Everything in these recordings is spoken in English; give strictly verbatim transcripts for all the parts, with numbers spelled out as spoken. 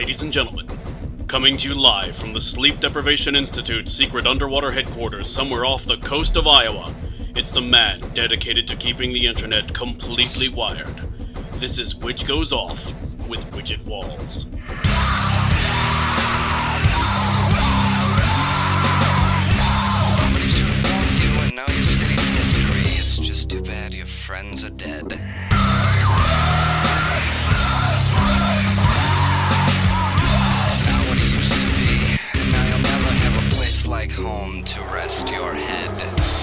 Ladies and gentlemen, coming to you live from the Sleep Deprivation Institute's secret underwater headquarters somewhere off the coast of Iowa, it's the man dedicated to keeping the internet completely wired. This is Which Goes Off with Widget Walls. Somebody should have warned you, and now your city's history. It's just too bad your friends are dead. Like home to rest your head.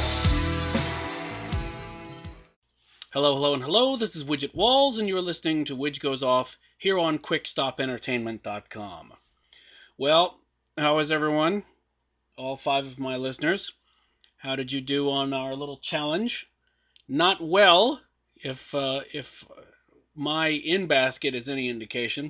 Hello, hello, and hello. This is Widget Walls, and you're listening to Which Goes Off here on quick stop entertainment dot com. Well, how is everyone? All five of my listeners. How did you do on our little challenge? Not well, if uh, if my in-basket is any indication.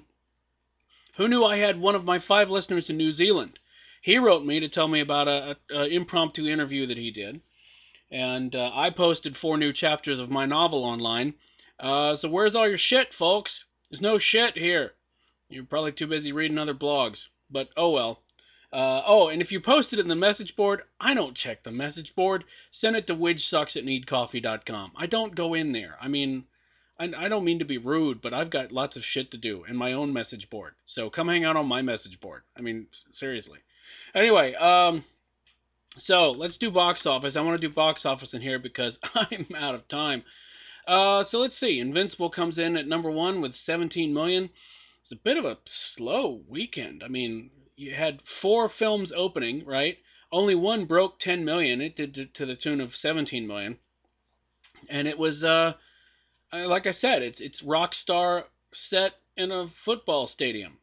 Who knew I had one of my five listeners in New Zealand? He wrote me to tell me about a, a, a impromptu interview that he did, and uh, I posted four new chapters of my novel online. Uh, so where's all your shit, folks? There's no shit here. You're probably too busy reading other blogs, but oh well. Uh, oh, and if you posted it in the message board, I don't check the message board. Send it to widgesucks at need coffee dot com. I don't go in there. I mean, I, I don't mean to be rude, but I've got lots of shit to do in my own message board. So come hang out on my message board. I mean, s- seriously. Anyway, um, so let's do box office. I want to do box office in here because I'm out of time. Uh, so let's see. Invincible comes in at number one with seventeen million dollars. It's a bit of a slow weekend. I mean, you had four films opening, right? Only one broke ten million dollars. It did to the tune of seventeen million dollars. And it was, uh, like I said, it's it's Rockstar set in a football stadium.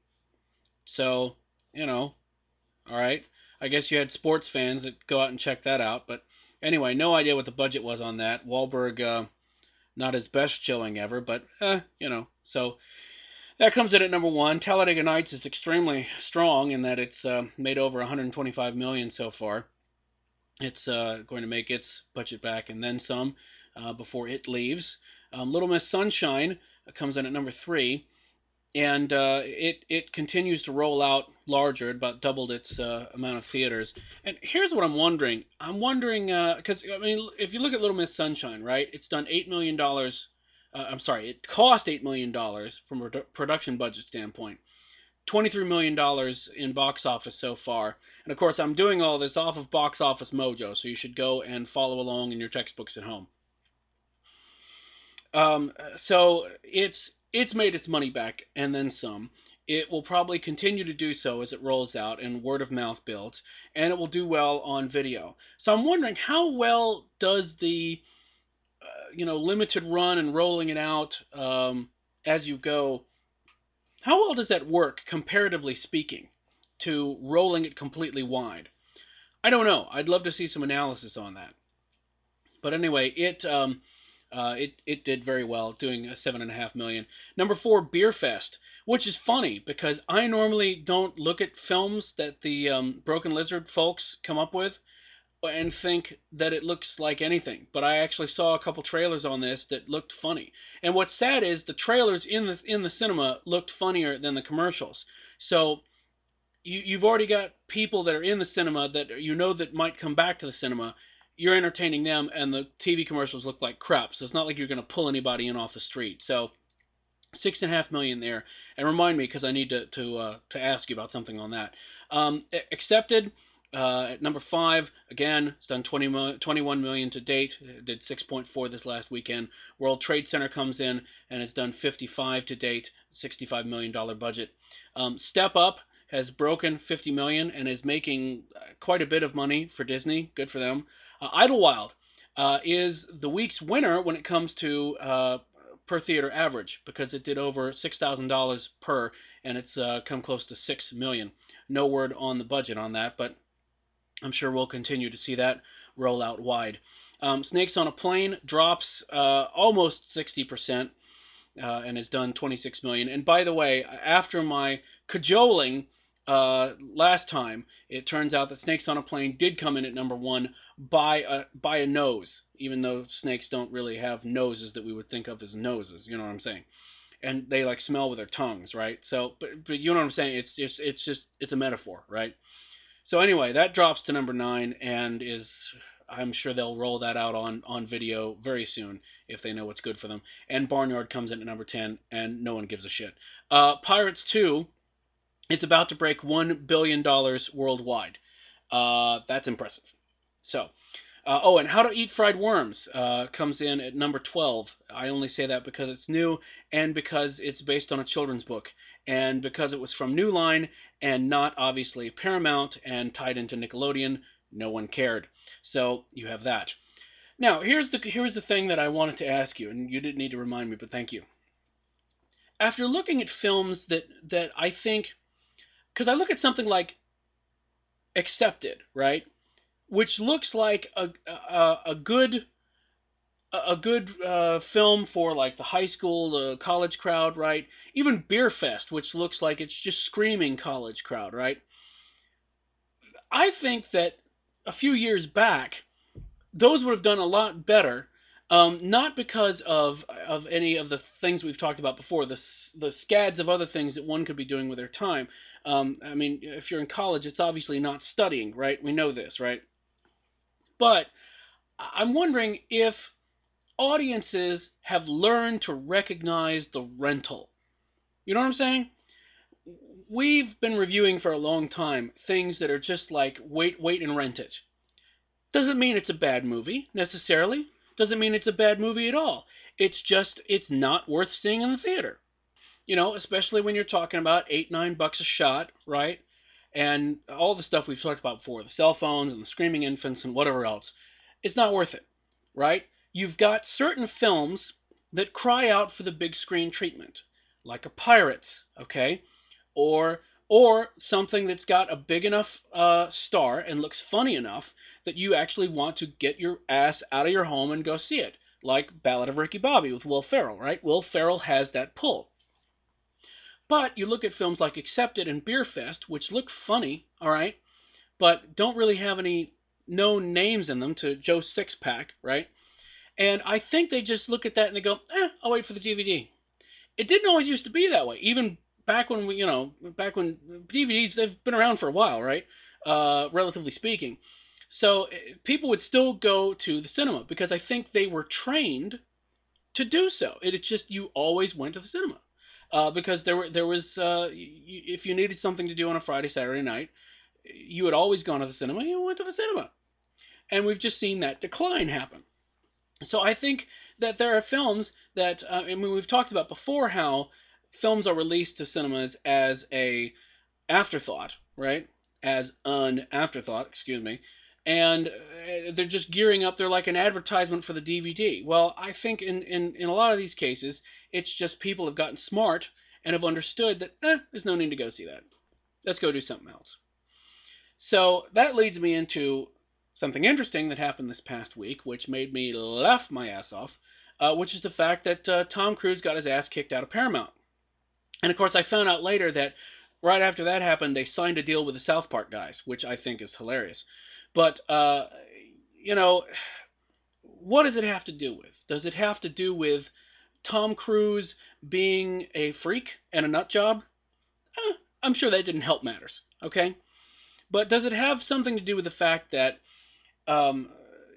So, you know. All right. I guess you had sports fans that go out and check that out. But anyway, no idea what the budget was on that. Wahlberg, uh, not his best showing ever, but, eh, you know. So that comes in at number one. Talladega Nights is extremely strong in that it's uh, made over one hundred twenty-five million dollars so far. It's uh, going to make its budget back and then some uh, before it leaves. Um, Little Miss Sunshine comes in at number three. And uh, it it continues to roll out larger. It about doubled its uh, amount of theaters. And here's what I'm wondering. I'm wondering, because, uh, I mean, if you look at Little Miss Sunshine, right, it's done eight million dollars. Uh, I'm sorry, it cost eight million dollars from a production budget standpoint. twenty-three million dollars in box office so far. And, of course, I'm doing all this off of Box Office Mojo, so you should go and follow along in your textbooks at home. Um, so it's... It's made its money back and then some. It will probably continue to do so as it rolls out and word of mouth builds, and it will do well on video. So I'm wondering, how well does the uh, you know limited run and rolling it out um, as you go, how well does that work comparatively speaking to rolling it completely wide? I don't know. I'd love to see some analysis on that. But anyway, it um, Uh, it, it did very well, doing a seven and a half million. Number four, Beer Fest, which is funny because I normally don't look at films that the um, Broken Lizard folks come up with and think that it looks like anything. But I actually saw a couple trailers on this that looked funny. And what's sad is the trailers in the in the cinema looked funnier than the commercials. So you you've already got people that are in the cinema that you know that might come back to the cinema. You're entertaining them, and the T V commercials look like crap. So it's not like you're going to pull anybody in off the street. So six and a half million there. And remind me, because I need to to uh, to ask you about something on that. Um, Accepted uh, at number five. Again, it's done twenty, twenty-one million to date. It did six point four this last weekend. World Trade Center comes in and it's done fifty-five to date. sixty-five million dollars budget. Um, Step Up has broken fifty million and is making quite a bit of money for Disney. Good for them. Uh, Idlewild uh, is the week's winner when it comes to uh, per theater average because it did over six thousand dollars per, and it's uh, come close to six million dollars. No word on the budget on that, but I'm sure we'll continue to see that roll out wide. Um, Snakes on a Plane drops uh, almost sixty percent uh, and has done twenty-six million dollars. And by the way, after my cajoling Uh, last time, it turns out that Snakes on a Plane did come in at number one by a, by a nose, even though snakes don't really have noses that we would think of as noses, you know what I'm saying. and they like smell with their tongues, right? So, but but you know what I'm saying? It's just it's just it's a metaphor, right? So anyway, that drops to number nine and is I'm sure they'll roll that out on on video very soon if they know what's good for them. And Barnyard comes in at number ten, and no one gives a shit. Uh, Pirates two is about to break one billion dollars worldwide. Uh, that's impressive. So, uh, oh, and How to Eat Fried Worms uh, comes in at number twelve. I only say that because it's new and because it's based on a children's book and because it was from New Line and not obviously Paramount and tied into Nickelodeon. No one cared. So you have that. Now, here's the here's the thing that I wanted to ask you, and you didn't need to remind me, but thank you. After looking at films that that I think, because I look at something like Accepted, right, which looks like a a, a good a good uh, film for like the high school, the college crowd, right? Even Beer Fest, which looks like it's just screaming college crowd, right? I think that a few years back, those would have done a lot better. Um, not because of of any of the things we've talked about before, the the scads of other things that one could be doing with their time. Um, I mean, if you're in college, it's obviously not studying, right? We know this, right? But I'm wondering if audiences have learned to recognize the rental. You know what I'm saying? We've been reviewing for a long time things that are just like wait, wait and rent it. Doesn't mean it's a bad movie necessarily. Doesn't mean it's a bad movie at all. It's just it's not worth seeing in the theater. You know, especially when you're talking about eight, nine bucks a shot, right? And all the stuff we've talked about before, the cell phones and the screaming infants and whatever else. It's not worth it, right? You've got certain films that cry out for the big screen treatment, like a Pirates, okay? Or or something that's got a big enough uh, star and looks funny enough that you actually want to get your ass out of your home and go see it, like Ballad of Ricky Bobby with Will Ferrell, right? Will Ferrell has that pull. But you look at films like Accepted and Beer Fest, which look funny, all right, but don't really have any known names in them to Joe Sixpack, right? And I think they just look at that and they go, eh, I'll wait for the D V D. It didn't always used to be that way. Even back when we, you know, back when D V Ds, they've been around for a while, right? Uh, relatively speaking. So people would still go to the cinema because I think they were trained to do so. It, it's just you always went to the cinema uh, because there were there was uh, you, if you needed something to do on a Friday, Saturday night, you had always gone to the cinema. You went to the cinema, and we've just seen that decline happen. So I think that there are films that uh, I mean we've talked about before how films are released to cinemas as a afterthought, right? As an afterthought, excuse me. And they're just gearing up. They're like an advertisement for the D V D. Well, I think in, in, in a lot of these cases, it's just people have gotten smart and have understood that, eh, there's no need to go see that. Let's go do something else. So that leads me into something interesting that happened this past week, which made me laugh my ass off, uh, which is the fact that uh, Tom Cruise got his ass kicked out of Paramount. And, of course, I found out later that right after that happened, they signed a deal with the South Park guys, which I think is hilarious. But, uh, you know, what does it have to do with? Does it have to do with Tom Cruise being a freak and a nut job? Eh, I'm sure that didn't help matters, okay? But does it have something to do with the fact that um,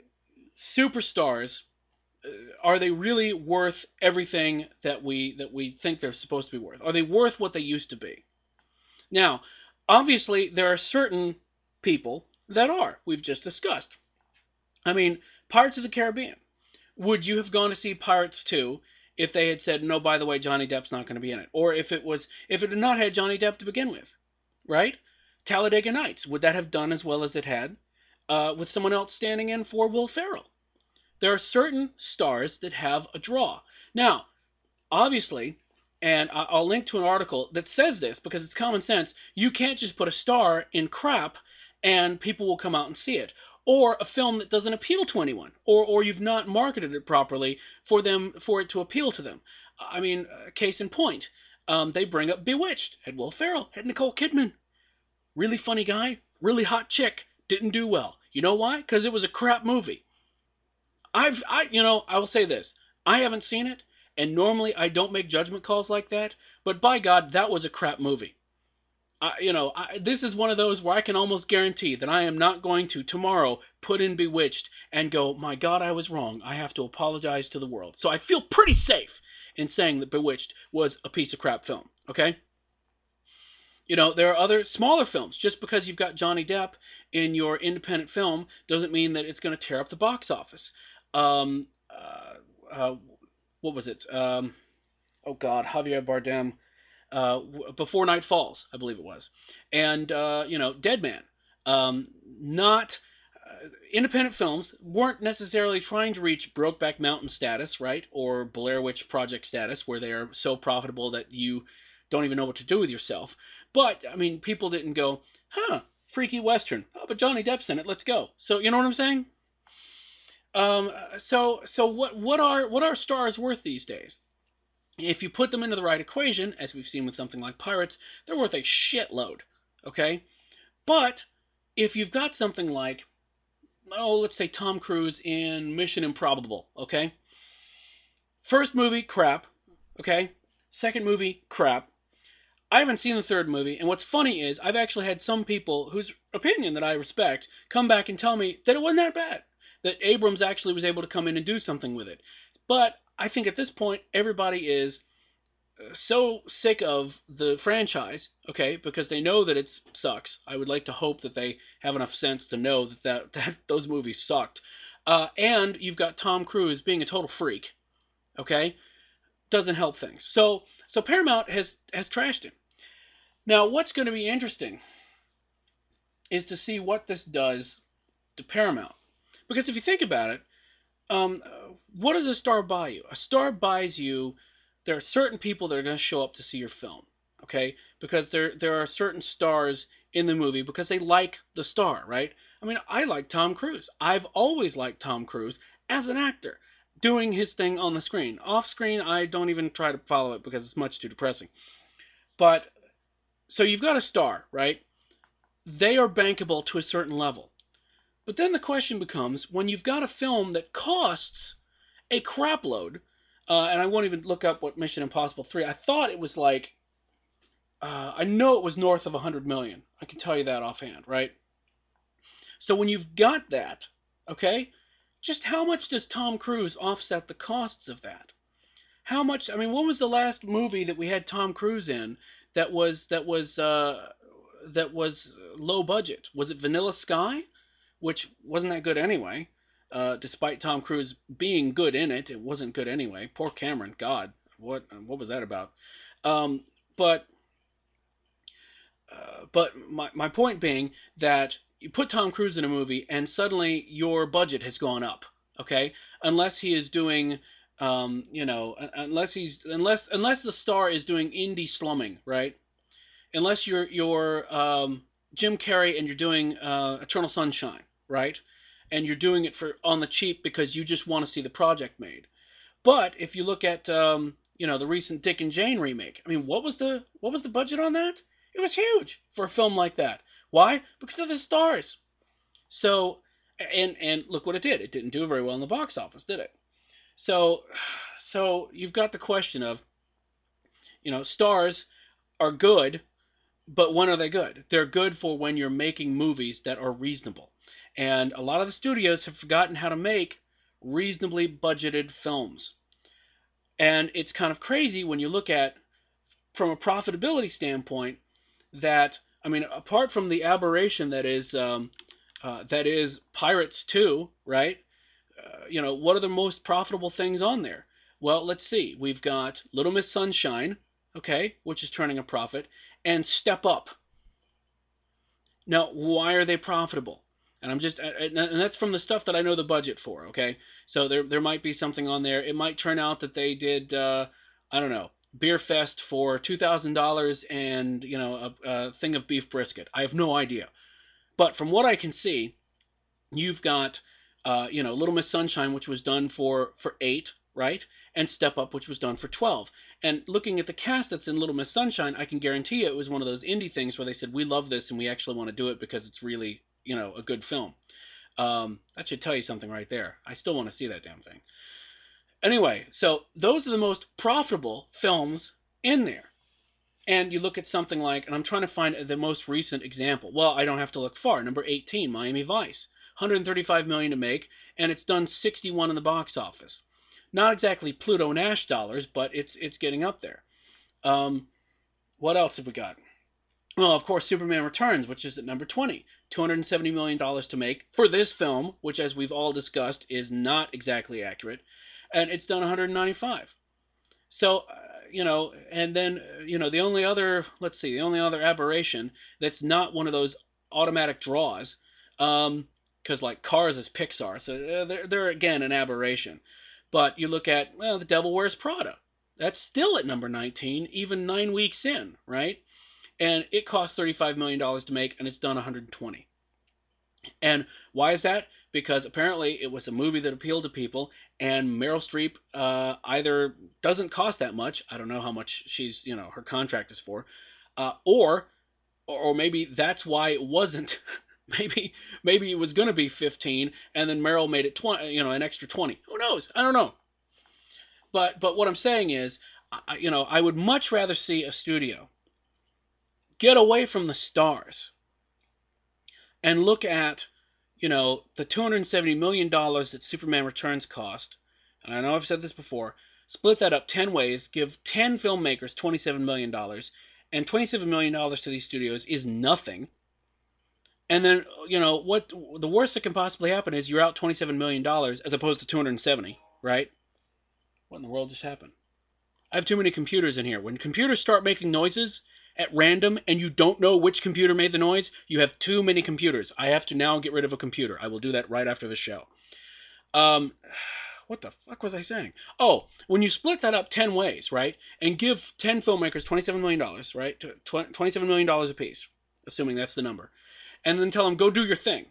superstars, uh, are they really worth everything that we that we think they're supposed to be worth? Are they worth what they used to be? Now, obviously, there are certain people that are. We've just discussed. I mean, Pirates of the Caribbean. Would you have gone to see Pirates two if they had said, no, by the way, Johnny Depp's not going to be in it? Or if it was, if it had not had Johnny Depp to begin with, right? Talladega Nights, would that have done as well as it had uh, with someone else standing in for Will Ferrell? There are certain stars that have a draw. Now, obviously, and I'll link to an article that says this because it's common sense, you can't just put a star in crap and people will come out and see it. Or a film that doesn't appeal to anyone, or or you've not marketed it properly for them for it to appeal to them. I mean, case in point, um, they bring up Bewitched, had Will Ferrell, had Nicole Kidman. Really funny guy, really hot chick, didn't do well. You know why? Because it was a crap movie. I've, I, you know, I will say this: I haven't seen it, And normally I don't make judgment calls like that, but by God, that was a crap movie. I, you know, I, this is one of those where I can almost guarantee that I am not going to tomorrow put in Bewitched and go, my God, I was wrong. I have to apologize to the world. So I feel pretty safe in saying that Bewitched was a piece of crap film. Okay? You know, there are other smaller films. Just because you've got Johnny Depp in your independent film doesn't mean that it's going to tear up the box office. Um, uh, uh, what was it? Um, oh God, Javier Bardem. Uh, Before Night Falls, I believe it was, and uh, you know, Dead Man. Um, not uh, independent films weren't necessarily trying to reach Brokeback Mountain status, right, or Blair Witch Project status, where they are so profitable that you don't even know what to do with yourself. But I mean, people didn't go, huh, freaky western. Oh, but Johnny Depp's in it. Let's go. So you know what I'm saying? Um, so so what what are what are stars worth these days? If you put them into the right equation, as we've seen with something like Pirates, they're worth a shitload, okay? But if you've got something like, oh, let's say Tom Cruise in Mission Improbable, okay? First movie, crap, okay? Second movie, crap. I haven't seen the third movie, and what's funny is I've actually had some people whose opinion that I respect come back and tell me that it wasn't that bad, that Abrams actually was able to come in and do something with it. But I think at this point, everybody is so sick of the franchise, okay, because they know that it sucks. I would like to hope that they have enough sense to know that, that, that those movies sucked. Uh, and you've got Tom Cruise being a total freak, okay, doesn't help things. So so Paramount has, has trashed him. Now, what's going to be interesting is to see what this does to Paramount. Because if you think about it, Um, what does a star buy you? A star buys you. There are certain people that are going to show up to see your film, okay? Because there there are certain stars in the movie because they like the star, right? I mean, I like Tom Cruise. I've always liked Tom Cruise as an actor, doing his thing on the screen. Off screen, I don't even try to follow it because it's much too depressing. But so you've got a star, right? They are bankable to a certain level. But then the question becomes, when you've got a film that costs a crapload, uh, and I won't even look up what Mission Impossible three, I thought it was like, uh, I know it was north of one hundred million. I can tell you that offhand, right? So when you've got that, okay, just how much does Tom Cruise offset the costs of that? How much, I mean, when was the last movie that we had Tom Cruise in that was, that was, uh, that was low budget? Was it Vanilla Sky? Which wasn't that good anyway. Uh, despite Tom Cruise being good in it, it wasn't good anyway. Poor Cameron, God, what what was that about? Um, but uh, but my my point being that you put Tom Cruise in a movie and suddenly your budget has gone up. Okay, unless he is doing, um, you know, unless he's unless unless the star is doing indie slumming, right? Unless you're you're um, Jim Carrey and you're doing uh, Eternal Sunshine, right? And you're doing it for on the cheap because you just want to see the project made. But if you look at um, you know, the recent Dick and Jane remake, I mean, what was the what was the budget on that? It was huge for a film like that. Why? Because of the stars. So and and look what it did. It didn't do very well in the box office, did it? So so you've got the question of, you know, stars are good, but when are they good? They're good for when you're making movies that are reasonable. And a lot of the studios have forgotten how to make reasonably budgeted films. And it's kind of crazy when you look at, from a profitability standpoint, that, I mean, apart from the aberration that is um, uh, that is Pirates two, right? Uh, you know, what are the most profitable things on there? Well, let's see. We've got Little Miss Sunshine, okay, which is turning a profit, and Step Up. Now, why are they profitable? And I'm just, and that's from the stuff that I know the budget for, okay? So there there might be something on there. It might turn out that they did, uh, I don't know, Beer Fest for two thousand dollars and, you know, a, a thing of beef brisket. I have no idea. But from what I can see, you've got, uh, you know, Little Miss Sunshine, which was done for, for eight, right? And Step Up, which was done for twelve. And looking at the cast that's in Little Miss Sunshine, I can guarantee you it was one of those indie things where they said, we love this and we actually want to do it because it's really, you know, a good film. Um, that should tell you something right there. I still want to see that damn thing. Anyway, so those are the most profitable films in there. And you look at something like, and I'm trying to find the most recent example. Well, I don't have to look far. Number eighteen, Miami Vice, one hundred thirty-five million dollars to make, and it's done sixty-one in the box office. Not exactly Pluto Nash dollars, but it's it's getting up there. Um, what else have we got? Well, of course, Superman Returns, which is at number twenty, two hundred seventy million dollars to make for this film, which, as we've all discussed, is not exactly accurate, and it's done one hundred ninety-five. So, uh, you know, and then, uh, you know, the only other, let's see, the only other aberration that's not one of those automatic draws, um, because like Cars is Pixar, so uh, they're, they're again an aberration. But you look at, well, The Devil Wears Prada. That's still at number nineteen, even nine weeks in, right? And it cost thirty-five million dollars to make, and it's done one hundred twenty. And why is that? Because apparently it was a movie that appealed to people, and Meryl Streep uh, either doesn't cost that much. I don't know how much she's, you know, her contract is for, uh, or, or maybe that's why it wasn't. maybe, maybe it was going to be fifteen, and then Meryl made it twenty, you know, an extra twenty. Who knows? I don't know. But, but what I'm saying is, I, you know, I would much rather see a studio get away from the stars and look at, you know, the two hundred seventy million dollars that Superman Returns cost. And I know I've said this before. Split that up ten ways, give ten filmmakers twenty-seven million dollars, and twenty-seven million dollars to these studios is nothing. And then, you know, what the worst that can possibly happen is you're out twenty-seven million dollars as opposed to two hundred seventy, right? What in the world just happened? I have too many computers in here. When computers start making noises at random and you don't know which computer made the noise, you have too many computers. I have to now get rid of a computer. I will do that right after the show. Um, what the fuck was I saying? Oh, when you split that up ten ways, right, and give ten filmmakers twenty-seven million dollars, right, twenty-seven million dollars a piece, assuming that's the number, and then tell them, go do your thing,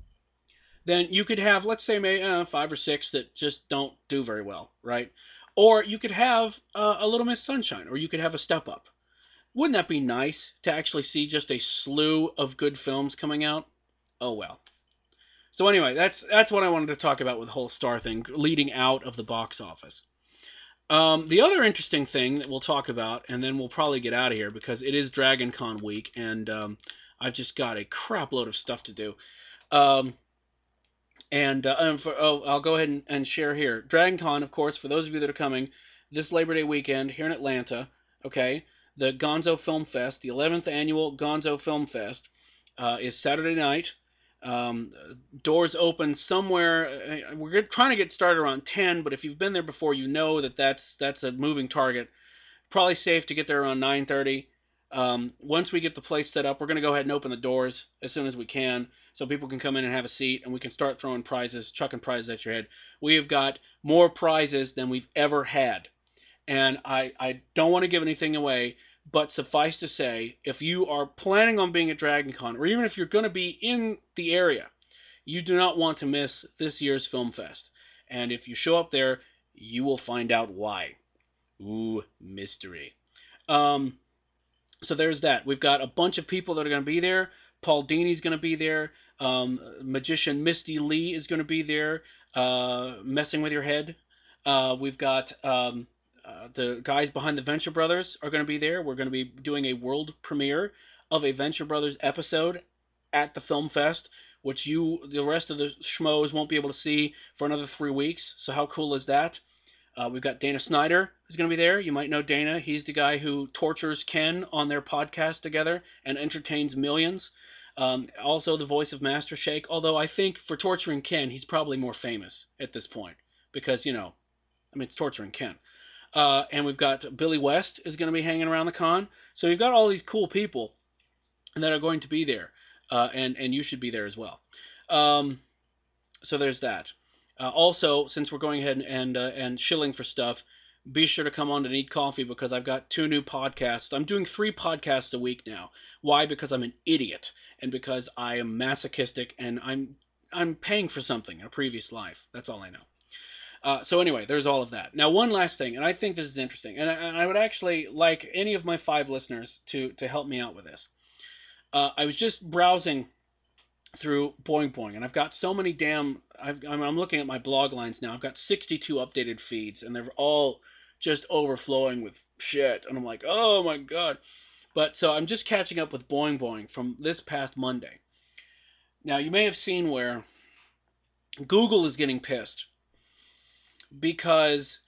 then you could have, let's say, maybe, uh, five or six that just don't do very well, right? Or you could have uh, a Little Miss Sunshine, or you could have a Step Up. Wouldn't that be nice to actually see just a slew of good films coming out? Oh well. So anyway, that's that's what I wanted to talk about with the whole star thing, leading out of the box office. Um, the other interesting thing that we'll talk about, and then we'll probably get out of here because it is Dragon Con week, and um, I've just got a crap load of stuff to do. Um, and uh, and for, oh, I'll go ahead and, and share here. Dragon Con, of course, for those of you that are coming this Labor Day weekend here in Atlanta, okay? The Gonzo Film Fest, the eleventh annual Gonzo Film Fest, uh, is Saturday night. Um, doors open somewhere. We're trying to get started around ten, but if you've been there before, you know that that's that's a moving target. Probably safe to get there around nine thirty. Um, once we get the place set up, we're going to go ahead and open the doors as soon as we can, so people can come in and have a seat, and we can start throwing prizes, chucking prizes at your head. We have got more prizes than we've ever had, and I I don't want to give anything away. But suffice to say, if you are planning on being at Dragon Con, or even if you're going to be in the area, you do not want to miss this year's Film Fest. And if you show up there, you will find out why. Ooh, mystery. Um, so there's that. We've got a bunch of people that are going to be there. Paul Dini's going to be there. Um, magician Misty Lee is going to be there, uh, messing with your head. Uh, we've got... Um, Uh, the guys behind the Venture Brothers are going to be there. We're going to be doing a world premiere of a Venture Brothers episode at the Film Fest, which you, the rest of the schmoes, won't be able to see for another three weeks. So how cool is that? Uh, we've got Dana Snyder who's going to be there. You might know Dana. He's the guy who tortures Ken on their podcast together and entertains millions. Um, also the voice of Master Shake, although I think for torturing Ken, he's probably more famous at this point because, you know, I mean, it's torturing Ken. Uh, and we've got Billy West is going to be hanging around the con. So we've got all these cool people that are going to be there. Uh, and, and you should be there as well. Um, so there's that. Uh, also, since we're going ahead and and, uh, and shilling for stuff, be sure to come on to Need Coffee because I've got two new podcasts. I'm doing three podcasts a week now. Why? Because I'm an idiot and because I am masochistic and I'm I'm paying for something in a previous life. That's all I know. Uh, so anyway, there's all of that. Now, one last thing, and I think this is interesting, and I, and I would actually like any of my five listeners to to help me out with this. Uh, I was just browsing through Boing Boing, and I've got so many damn. I've, I'm, I'm looking at my blog lines now. I've got sixty-two updated feeds, and they're all just overflowing with shit. And I'm like, oh my god. But so I'm just catching up with Boing Boing from this past Monday. Now you may have seen where Google is getting pissed because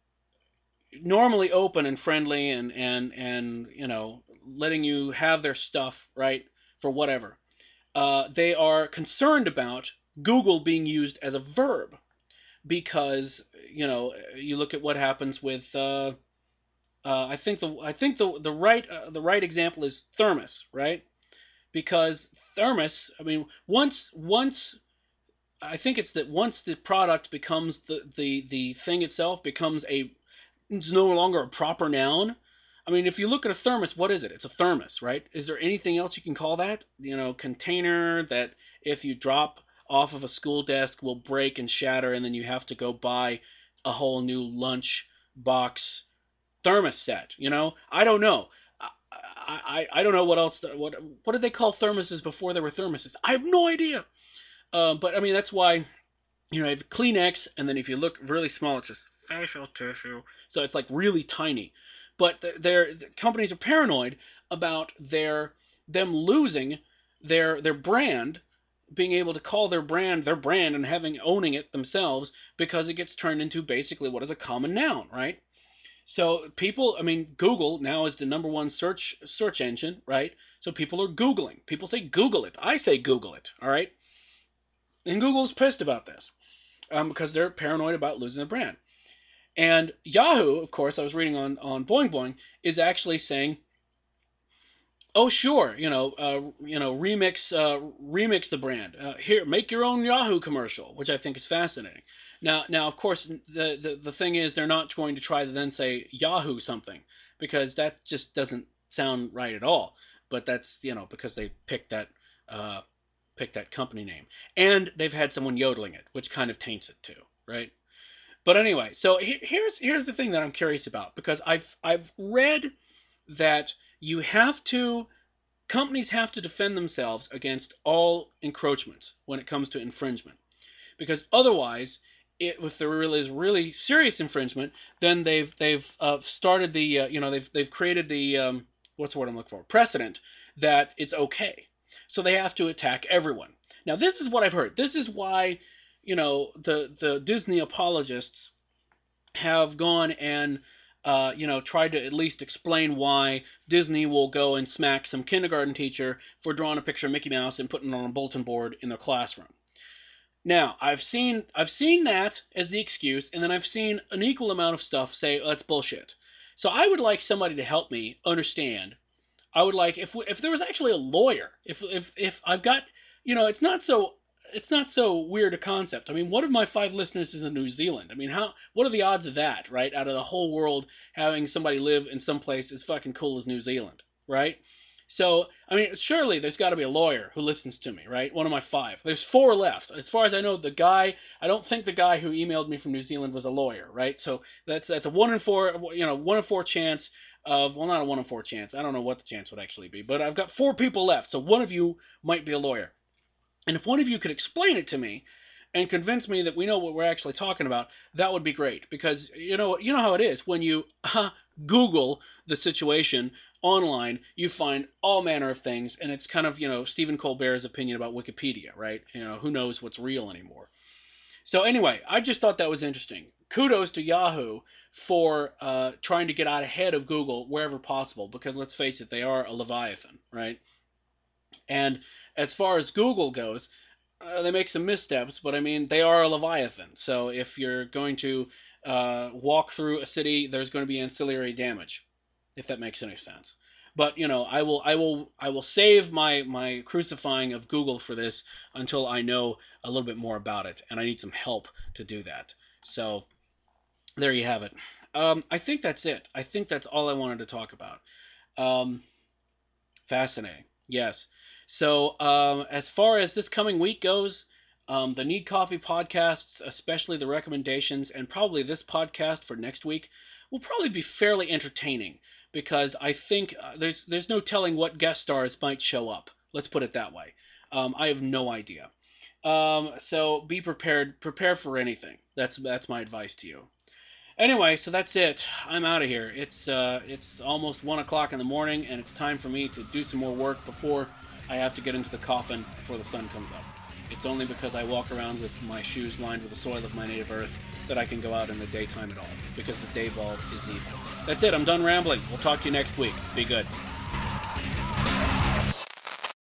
normally open and friendly and and and you know letting you have their stuff right for whatever. Uh, they are concerned about Google being used as a verb because you know you look at what happens with uh, uh, I think the I think the the right uh, the right example is thermos, right? Because thermos, I mean, once once I think it's that once the product becomes the the the thing itself becomes a it's no longer a proper noun. I mean, if you look at a thermos, what is it? It's a thermos, right? Is there anything else you can call that? You know, container that if you drop off of a school desk will break and shatter, and then you have to go buy a whole new lunch box thermos set. You know, I don't know. I, I, I don't know what else. What what did they call thermoses before there were thermoses? I have no idea. Uh, but I mean, that's why you know, you have Kleenex, and then if you look really small, it's just facial tissue. So it's like really tiny. But their the companies are paranoid about their them losing their their brand, being able to call their brand their brand and having owning it themselves because it gets turned into basically what is a common noun, right? So people, I mean, Google now is the number one search search engine, right? So people are Googling. People say Google it. I say Google it, all right? And Google's pissed about this um, because they're paranoid about losing the brand. And Yahoo, of course, I was reading on, on Boing Boing, is actually saying, oh sure, you know, uh, you know, remix uh, remix the brand. Uh, here, make your own Yahoo commercial, which I think is fascinating. Now, now of course, the, the the thing is, they're not going to try to then say Yahoo something because that just doesn't sound right at all. But that's you know because they picked that uh, picked that company name, and they've had someone yodeling it, which kind of taints it too, right? But anyway, so here's here's the thing that I'm curious about because I've I've read that you have to companies have to defend themselves against all encroachments when it comes to infringement because otherwise it, if there really is really serious infringement, then they've they've uh, started the uh, you know they've they've created the um, what's the word I'm looking for precedent that it's okay, so they have to attack everyone. Now this is what I've heard. This is why. You know, the, the Disney apologists have gone and, uh, you know, tried to at least explain why Disney will go and smack some kindergarten teacher for drawing a picture of Mickey Mouse and putting it on a bulletin board in their classroom. Now, I've seen I've seen that as the excuse, and then I've seen an equal amount of stuff say, oh, that's bullshit. So I would like somebody to help me understand. I would like, if if there was actually a lawyer, if if if I've got, you know, it's not so... It's not so weird a concept. I mean, one of my five listeners is in New Zealand. I mean, how? What are the odds of that, right? Out of the whole world, having somebody live in some place as fucking cool as New Zealand, right? So, I mean, surely there's got to be a lawyer who listens to me, right? One of my five. There's four left. As far as I know, the guy, I don't think the guy who emailed me from New Zealand was a lawyer, right? So that's that's a one in four, you know, one in four chance of, well, not a one in four chance. I don't know what the chance would actually be, but I've got four people left. So one of you might be a lawyer. And if one of you could explain it to me and convince me that we know what we're actually talking about, that would be great. Because you know you know how it is. When you uh, Google the situation online, you find all manner of things, and it's kind of, you know, Stephen Colbert's opinion about Wikipedia, right? You know, who knows what's real anymore. So anyway, I just thought that was interesting. Kudos to Yahoo for uh, trying to get out ahead of Google wherever possible, because let's face it, they are a leviathan, right? And as far as Google goes, uh, they make some missteps, but I mean, they are a leviathan. So if you're going to uh, walk through a city, there's going to be ancillary damage, if that makes any sense. But you know, I will, I will, I will save my my crucifying of Google for this until I know a little bit more about it, and I need some help to do that. So there you have it. Um, I think that's it. I think that's all I wanted to talk about. Um, fascinating. Yes. So um, as far as this coming week goes, um, the Need Coffee podcasts, especially the recommendations, and probably this podcast for next week, will probably be fairly entertaining because I think uh, there's there's no telling what guest stars might show up. Let's put it that way. Um, I have no idea. Um, so be prepared. Prepare for anything. That's that's my advice to you. Anyway, so that's it. I'm out of here. It's uh, it's almost one o'clock in the morning, and it's time for me to do some more work before I have to get into the coffin before the sun comes up. It's only because I walk around with my shoes lined with the soil of my native earth that I can go out in the daytime at all, because the day ball is evil. That's it. I'm done rambling. We'll talk to you next week. Be good.